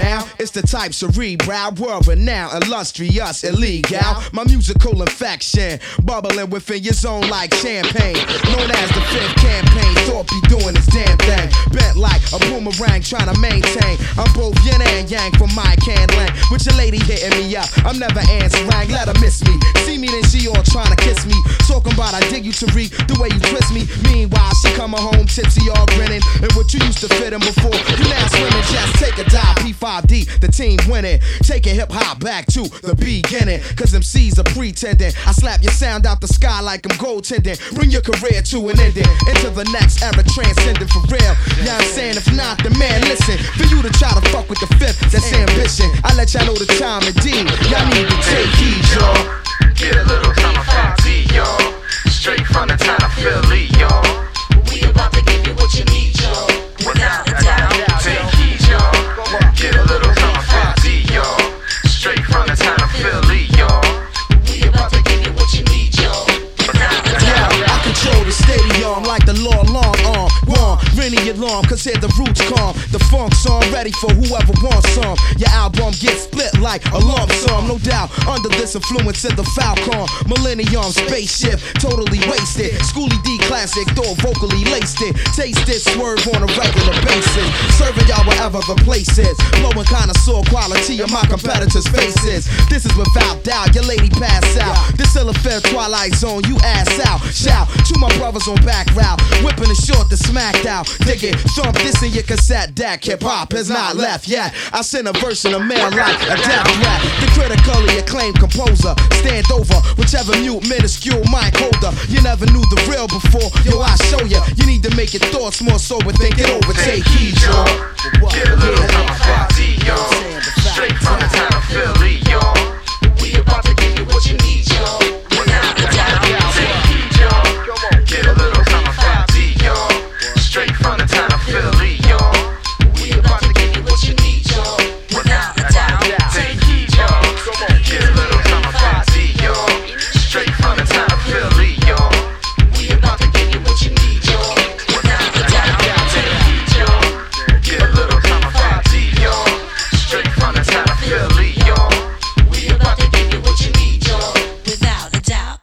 now. It's the type cerebral, world renowned, illustrious, illegal. My musical infection, bubbling within your zone like champagne. Known as the fifth campaign, thought be doing this damn thing. Bent like a boomerang, trying to maintain. I'm both yin and yang from my can lang. With your lady hitting me up, I'm never answering. Let her miss me. See me, then she all trying to kiss me. Talking about I dig you to read the way you twist me. Meanwhile, she coming home tipsy, all grinning. And what you used to fit in before, you now swimming. Just take a dive, P5D, the team winning. Taking hip hop back to the beginning. Cause MCs are pretending. I slap your sound out the sky like I'm goaltending. Bring your career to an ending. Into the next era, transcending for real. Yeah, I'm saying if not, then man, listen. For you to try to fuck with the fifth, that's ambition. I let y'all know the time indeed. Y'all need to take heed, y'all. Get a little time of 5D, y'all. Straight from the town of Philly, y'all. We about to give you what you need, y'all. Without a doubt, take heed, y'all. Get a little time of 5D, y'all. Straight from the town of Philly, y'all. We about to give you what you need, y'all. Without a doubt. I control the stadium like the law long arm. Ring the alarm, cause here the roots calm. The funk song ready for whoever wants some. Your album gets split like a lump sum, no doubt. Under this influence of the Falcon Millennium spaceship, totally wasted. Schoolie D classic, though vocally laced it. Taste it, swerve on a regular basis. Serving y'all wherever the place is. Blowing connoisseur quality of my competitors' faces. This is without doubt, your lady pass out. This ill affair Twilight Zone, you ass out. Shout to my brothers on back route. Whipping the short to smacked out. Dig it, thump this in your cassette deck. Hip hop has not left yet. I send a verse in the mail like a death rap. The critically acclaimed composer, stand over whichever mute minuscule mic holder. You never knew the real before, yo, I show ya. You need to make your thoughts more sober, think it over, take heed, y'all. Get a little time of 5D, y'all. Straight from the town of Philly, y'all. We about to give you what you need, y'all. Without a doubt, take heed, y'all. Get a little time of 5D, y'all. Straight from the town of Philly, y'all. We about to give you what you need, y'all. Without a doubt, take heed, y'all. Get a little time of 5D, y'all. Straight from the town of Philly, y'all. We about to give you what you need, y'all. Without a doubt, take heed, y'all. Get a little time of 5D, y'all. Straight from the town of Philly, y'all. We about to give you what you need, y'all. Without a doubt.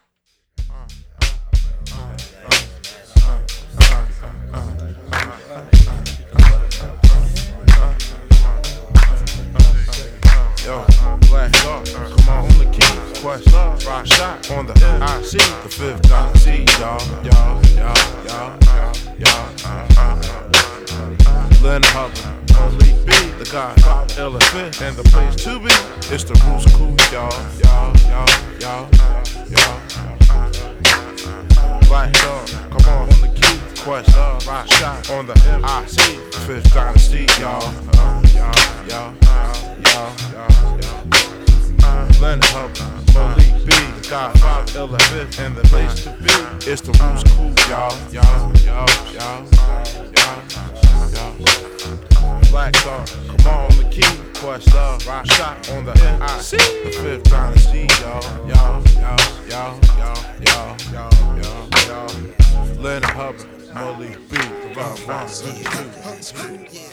Yo, Black Dog, come on the key, quest, rock shot on the IC, the fifth galaxy, y'all. Lynn Hubbard, only B, the God, elephant, and the place to be, it's the Roots Cool, y'all. Black Dog, come on the key, quest, rock shot on the IC, the fifth dynasty, y'all. Lynn Hubbard, Malik B, the Godfather, elephant, and the place to be, it's the Roots Cool, y'all. Black Dog, come on the key, quest, rock shot on the NIC, the fifth dynasty, y'all. Lynn Hubbard, Malik B, the Godfather,